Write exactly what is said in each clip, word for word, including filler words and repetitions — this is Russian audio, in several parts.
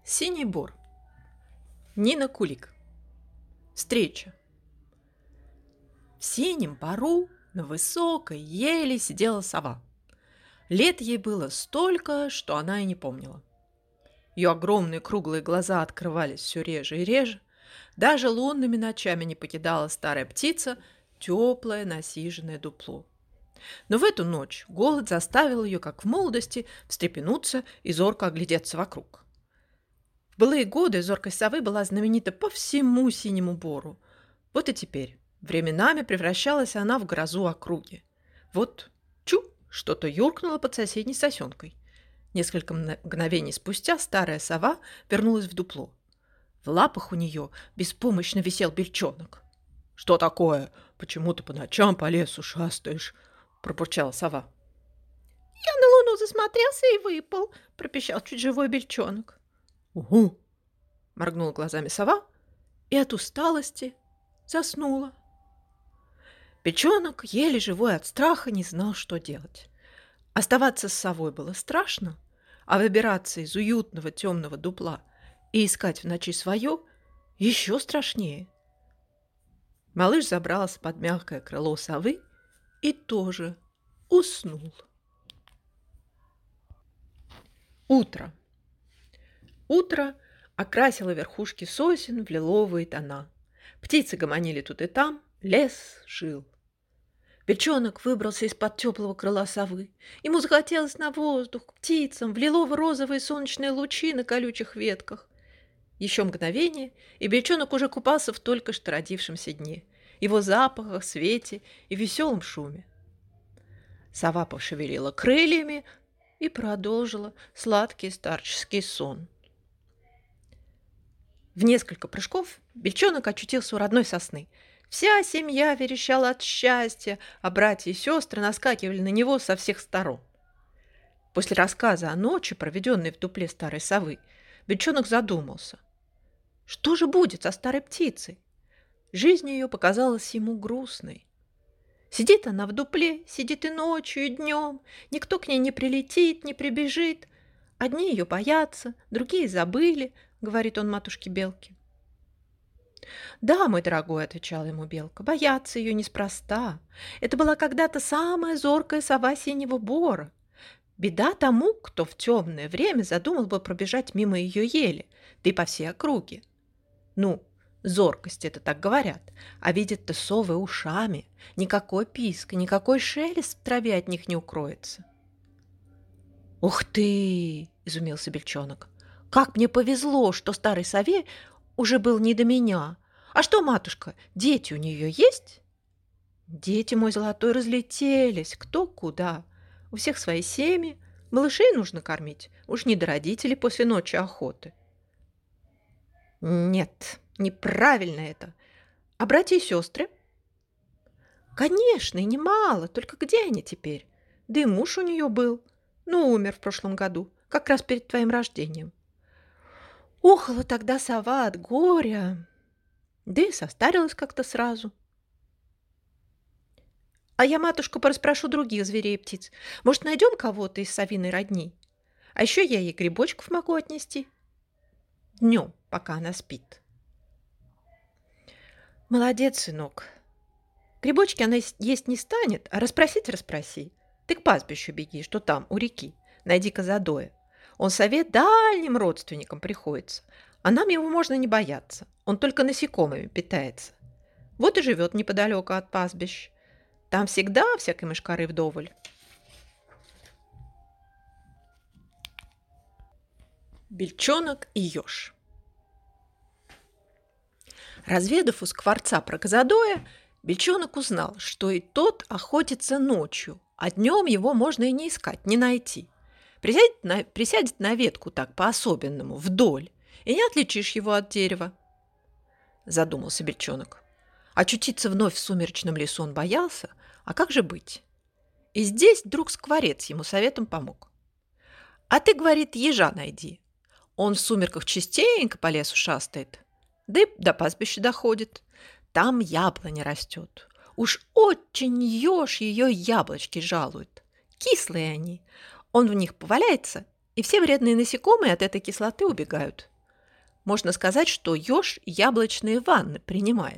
Синий бор. Нина Кулик. Встреча. В синем бору на высокой еле сидела сова. Лет ей было столько, что она и не помнила. Ее огромные круглые глаза открывались все реже и реже. Даже лунными ночами не покидала старая птица теплое насиженное дупло. Но в эту ночь голод заставил ее, как в молодости, встрепенуться и зорко оглядеться вокруг. В былые годы зоркость совы была знаменита по всему синему бору. Вот и теперь временами превращалась она в грозу округи. Вот, чу, что-то юркнуло под соседней сосенкой. Несколько мгновений спустя старая сова вернулась в дупло. В лапах у нее беспомощно висел бельчонок. — Что такое? Почему ты по ночам по лесу шастаешь? — пробурчала сова. — Я на луну засмотрелся и выпал, — пропищал чуть живой бельчонок. — Угу! — моргнула глазами сова и от усталости заснула. Бельчонок, еле живой от страха, не знал, что делать. Оставаться с совой было страшно, а выбираться из уютного темного дупла и искать в ночи свое еще страшнее. Малыш забрался под мягкое крыло совы и тоже уснул. Утро. Утро окрасило верхушки сосен в лиловые тона. Птицы гомонили тут и там, лес жил. Бельчонок выбрался из-под теплого крыла совы. Ему захотелось на воздух, к птицам, в лилово-розовые солнечные лучи на колючих ветках. Еще мгновение, и бельчонок уже купался в только что родившемся дне, его запахах, свете и веселом шуме. Сова пошевелила крыльями и продолжила сладкий старческий сон. В несколько прыжков бельчонок очутился у родной сосны. Вся семья верещала от счастья, а братья и сестры наскакивали на него со всех сторон. После рассказа о ночи, проведенной в дупле старой совы, бельчонок задумался. Что же будет со старой птицей? Жизнь ее показалась ему грустной. Сидит она в дупле, сидит и ночью, и днем. Никто к ней не прилетит, не прибежит. Одни ее боятся, другие забыли, говорит он матушке Белке. «Да, мой дорогой», — отвечала ему Белка, — «бояться ее неспроста. Это была когда-то самая зоркая сова синего бора. Беда тому, кто в темное время задумал бы пробежать мимо ее ели, да и по всей округе. Ну, зоркость это так говорят, а видят-то совы ушами. Никакой писк, никакой шелест в траве от них не укроется». «Ух ты!» — изумился бельчонок. «Как мне повезло, что старой сове уже был не до меня. А что, матушка, дети у нее есть?» «Дети, мой золотой, разлетелись, кто куда. У всех свои семьи, малышей нужно кормить, уж не до родителей после ночи охоты». «Нет, неправильно это. А братья и сестры?» «Конечно, и немало, только где они теперь? Да и муж у нее был, но умер в прошлом году, как раз перед твоим рождением. Охала тогда сова от горя, да и состарилась как-то сразу. А я, матушка, порасспрошу других зверей и птиц. Может, найдем кого-то из совиной родни? А еще я ей грибочков могу отнести. Днем, пока она спит». «Молодец, сынок. Грибочки она есть не станет, а расспросить расспроси. Ты к пастбищу беги, что там, у реки. Найди Казадоя. Он совет дальним родственникам приходится, а нам его можно не бояться. Он только насекомыми питается. Вот и живет неподалеку от пастбищ. Там всегда всякой мышкары вдоволь». Бельчонок и еж. Разведав у скворца про Казадоя, бельчонок узнал, что и тот охотится ночью, а днем его можно и не искать, не найти. Присядет на, присядет на ветку так по-особенному, вдоль, и не отличишь его от дерева. Задумался бельчонок. Очутиться вновь в сумеречном лесу он боялся, а как же быть? И здесь вдруг скворец ему советом помог. «А ты, — говорит, — ежа найди. Он в сумерках частенько по лесу шастает, да и до пастбища доходит. Там яблоня растет. Уж очень еж ее яблочки жалует. Кислые они. Он в них поваляется, и все вредные насекомые от этой кислоты убегают. Можно сказать, что еж яблочные ванны принимает.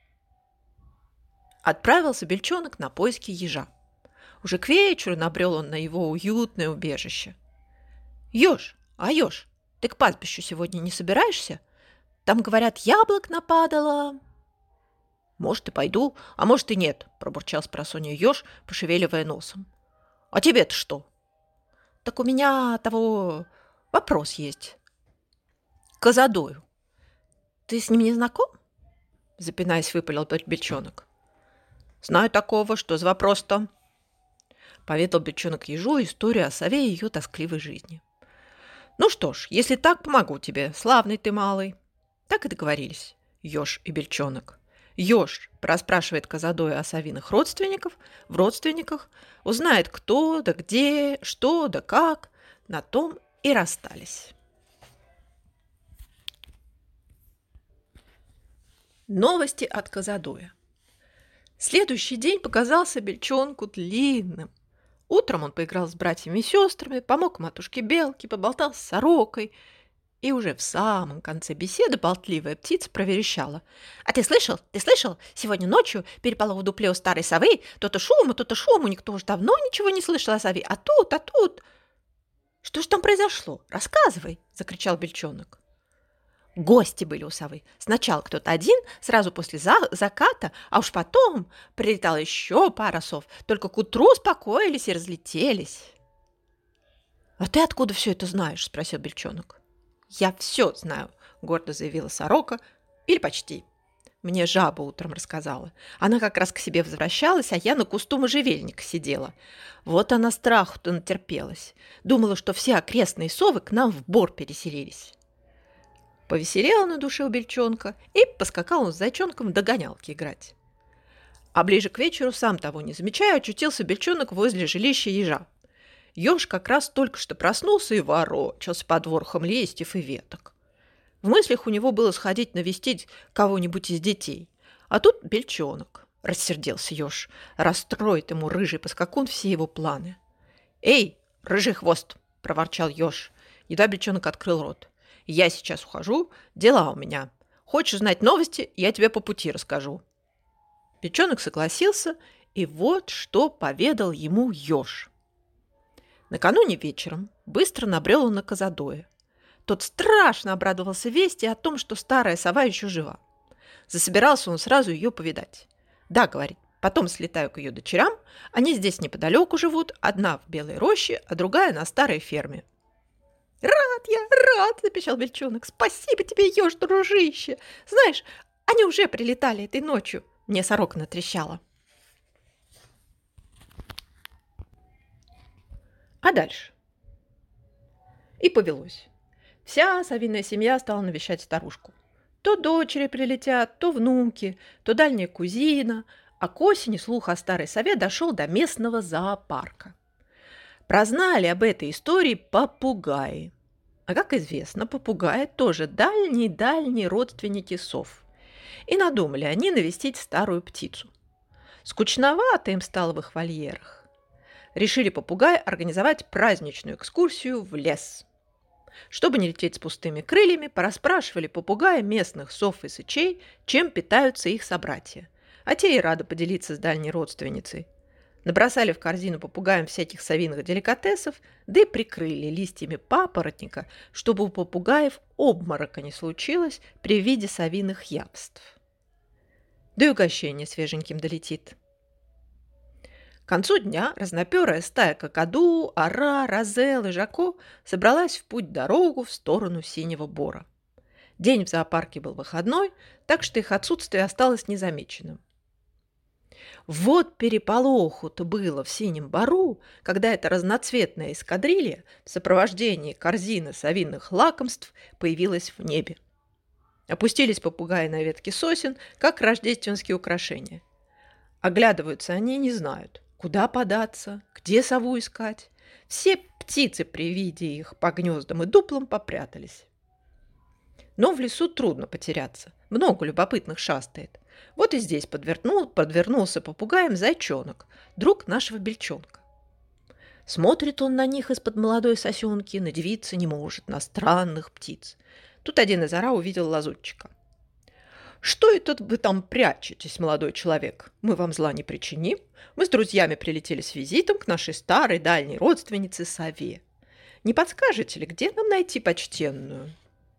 Отправился бельчонок на поиски ежа. Уже к вечеру набрел он на его уютное убежище. «Еж, а еж, ты к пастбищу сегодня не собираешься? Там, говорят, яблок нападало». «Может, и пойду, а может, и нет», – пробурчал спросонья еж, пошевеливая носом. «А тебе-то что?» «Так у меня того вопрос есть. К Казадою. Ты с ним не знаком?» – запинаясь, выпалил бельчонок. «Знаю такого, что за вопрос-то?» Поведал бельчонок ежу историю о сове и ее тоскливой жизни. «Ну что ж, если так, помогу тебе, славный ты малый». Так и договорились еж и бельчонок. Еж расспрашивает Казадоя о совиных родственников, в родственниках, узнает, кто да где, что да как, на том и расстались. Новости от Казадоя. Следующий день показался бельчонку длинным. Утром он поиграл с братьями и сестрами, помог матушке Белке, поболтал с сорокой. И уже в самом конце беседы болтливая птица проверещала. «А ты слышал, ты слышал? Сегодня ночью перепало в дупле у старой совы. То-то шуму, то-то шуму. Никто уж давно ничего не слышал о сове. А тут, а тут...» «Что же там произошло? Рассказывай!» – закричал бельчонок. Гости были у совы. Сначала кто-то один, сразу после за- заката, а уж потом прилетала еще пара сов. Только к утру успокоились и разлетелись. «А ты откуда все это знаешь?» – спросил бельчонок. «Я все знаю», – гордо заявила сорока, или почти. Мне жаба утром рассказала. Она как раз к себе возвращалась, а я на кусту можжевельника сидела. Вот она страху-то натерпелась. Думала, что все окрестные совы к нам в бор переселились. Повеселела на душе у бельчонка, и поскакал он с зайчонком в догонялки играть. А ближе к вечеру, сам того не замечая, очутился бельчонок возле жилища ежа. Еж как раз только что проснулся и ворочался под ворохом листьев и веток. В мыслях у него было сходить навестить кого-нибудь из детей. А тут бельчонок. Рассердился еж. Расстроит ему рыжий поскакун все его планы. «Эй, рыжий хвост!» – проворчал еж. Едва бельчонок открыл рот. «Я сейчас ухожу, дела у меня. Хочешь знать новости, я тебе по пути расскажу». Бельчонок согласился, и вот что поведал ему еж. Накануне вечером быстро набрел он на Казадоя. Тот страшно обрадовался вести о том, что старая сова еще жива. Засобирался он сразу ее повидать. «Да, — говорит, — потом слетаю к ее дочерям, они здесь неподалеку живут, одна в Белой роще, а другая на старой ферме». «Рад я, рад!» – запищал бельчонок. «Спасибо тебе, еж, дружище! Знаешь, они уже прилетали этой ночью!» Мне сорока натрещала. А дальше? И повелось. Вся совиная семья стала навещать старушку. То дочери прилетят, то внуки, то дальняя кузина, а к осени слух о старой сове дошел до местного зоопарка. Прознали об этой истории попугаи. А как известно, попугаи тоже дальние-дальние родственники сов. И надумали они навестить старую птицу. Скучновато им стало в их вольерах. Решили попугаи организовать праздничную экскурсию в лес. Чтобы не лететь с пустыми крыльями, порасспрашивали попугаи местных сов и сычей, чем питаются их собратья. А те и рады поделиться с дальней родственницей. Набросали в корзину попугаям всяких совиных деликатесов, да и прикрыли листьями папоротника, чтобы у попугаев обморока не случилось при виде совиных явств. Да и угощение свеженьким долетит. К концу дня разноперая стая какаду, ора, розел и жако собралась в путь-дорогу в сторону Синего Бора. День в зоопарке был выходной, так что их отсутствие осталось незамеченным. Вот переполоху-то было в Синем Бору, когда эта разноцветная эскадрилья в сопровождении корзины совиных лакомств появилась в небе. Опустились попугаи на ветки сосен, как рождественские украшения. Оглядываются они и не знают, куда податься, где сову искать. Все птицы при виде их по гнездам и дуплам попрятались. Но в лесу трудно потеряться, много любопытных шастает. Вот и здесь подвернул, подвернулся попугаем зайчонок, друг нашего бельчонка. Смотрит он на них из-под молодой сосенки, надивиться не может, на странных птиц. Тут один из ора увидел лазутчика. «Что это вы там прячетесь, молодой человек? Мы вам зла не причиним. Мы с друзьями прилетели с визитом к нашей старой дальней родственнице сове. Не подскажете ли, где нам найти почтенную?»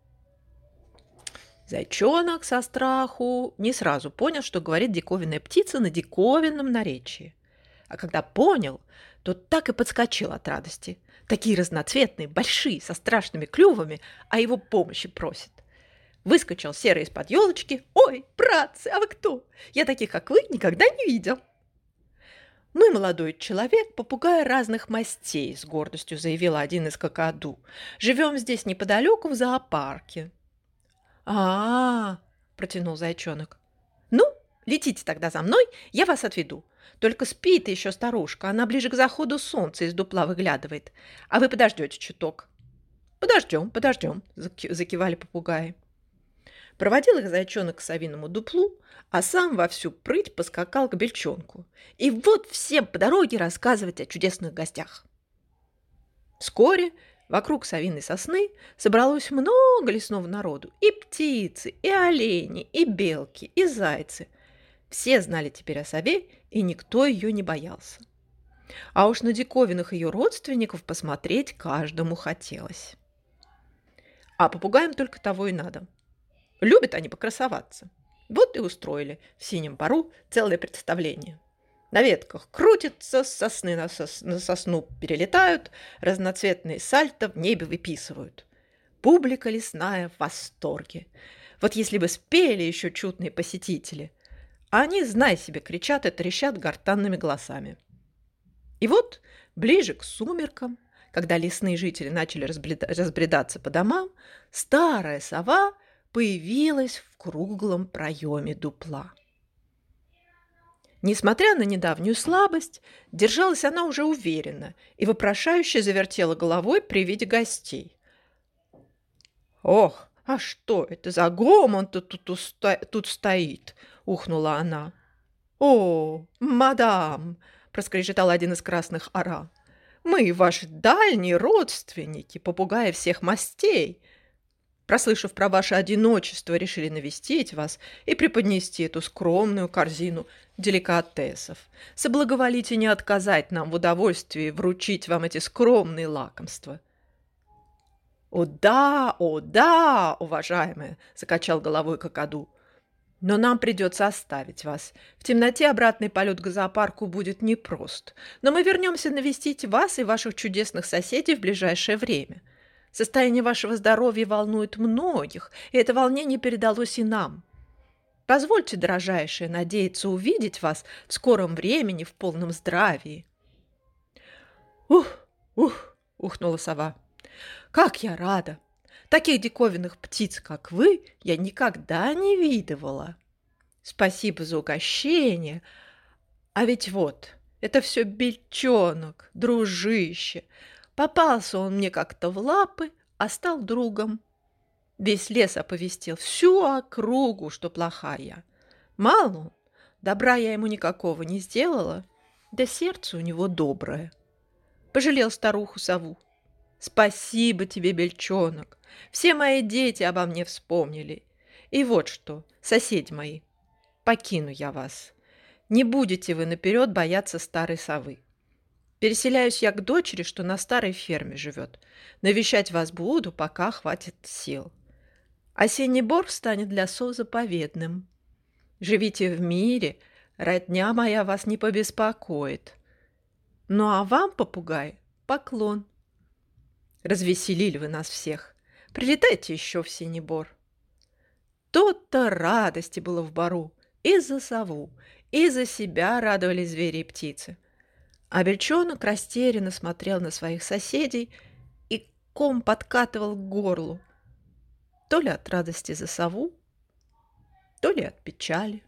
Зайчонок со страху не сразу понял, что говорит диковинная птица на диковинном наречии. А когда понял, то так и подскочил от радости. Такие разноцветные, большие, со страшными клювами, а его помощи просит. Выскочил серый из-под елочки. «Ой, братцы, а вы кто? Я таких, как вы, никогда не видел!» «Мы, молодой человек, попугаи разных мастей», — с гордостью заявила один из какаду. «Живем здесь неподалеку в зоопарке». «А-а-а!» – протянул зайчонок. «Ну, летите тогда за мной, я вас отведу. Только спит еще старушка, она ближе к заходу солнца из дупла выглядывает. А вы подождете чуток». «Подождем, подождем», – закивали попугаи. Проводил их зайчонок к совиному дуплу, а сам во всю прыть поскакал к бельчонку. И вот всем по дороге рассказывать о чудесных гостях. Вскоре вокруг совиной сосны собралось много лесного народу. И птицы, и олени, и белки, и зайцы. Все знали теперь о сове, и никто ее не боялся. А уж на диковинных ее родственников посмотреть каждому хотелось. А попугаям только того и надо. Любят они покрасоваться. Вот и устроили в синем пару целое представление. На ветках крутятся, с сосны на, сос... на сосну перелетают, разноцветные сальто в небе выписывают. Публика лесная в восторге. Вот если бы спели еще чудные посетители, а они, знай себе, кричат и трещат гортанными голосами. И вот ближе к сумеркам, когда лесные жители начали разбредаться по домам, старая сова появилась в круглом проеме дупла. Несмотря на недавнюю слабость, держалась она уже уверенно и вопрошающе завертела головой при виде гостей. «Ох, а что это за гомон-то тут, уста... тут стоит?» – ухнула она. «О, мадам!» – проскрежетал один из красных ора. «Мы ваши дальние родственники, попугаи всех мастей. Прослышав про ваше одиночество, решили навестить вас и преподнести эту скромную корзину деликатесов. Соблаговолите не отказать нам в удовольствии вручить вам эти скромные лакомства». «О да, о да, уважаемая!» – закачал головой какаду. «Но нам придется оставить вас. В темноте обратный полет к зоопарку будет непрост. Но мы вернемся навестить вас и ваших чудесных соседей в ближайшее время. Состояние вашего здоровья волнует многих, и это волнение передалось и нам. Позвольте, дорожайшая, надеяться увидеть вас в скором времени в полном здравии». «Ух, ух!» – ухнула сова. «Как я рада! Таких диковинных птиц, как вы, я никогда не видывала. Спасибо за угощение. А ведь вот, это все бельчонок, дружище. Попался он мне как-то в лапы, а стал другом. Весь лес оповестил, всю округу, что плохая. Мало он, добра я ему никакого не сделала, да сердце у него доброе. Пожалел старуху-сову. Спасибо тебе, бельчонок. Все мои дети обо мне вспомнили. И вот что, соседи мои, покину я вас. Не будете вы наперед бояться старой совы. Переселяюсь я к дочери, что на старой ферме живет. Навещать вас буду, пока хватит сил. Осенний бор станет для сов заповедным. Живите в мире, родня моя вас не побеспокоит. Ну а вам, попугай, поклон. Развеселили вы нас всех. Прилетайте еще в синий бор». То-то радости было в бору. И за сову, и за себя радовались звери и птицы. А бельчонок растерянно смотрел на своих соседей, и ком подкатывал к горлу. То ли от радости за сову, то ли от печали.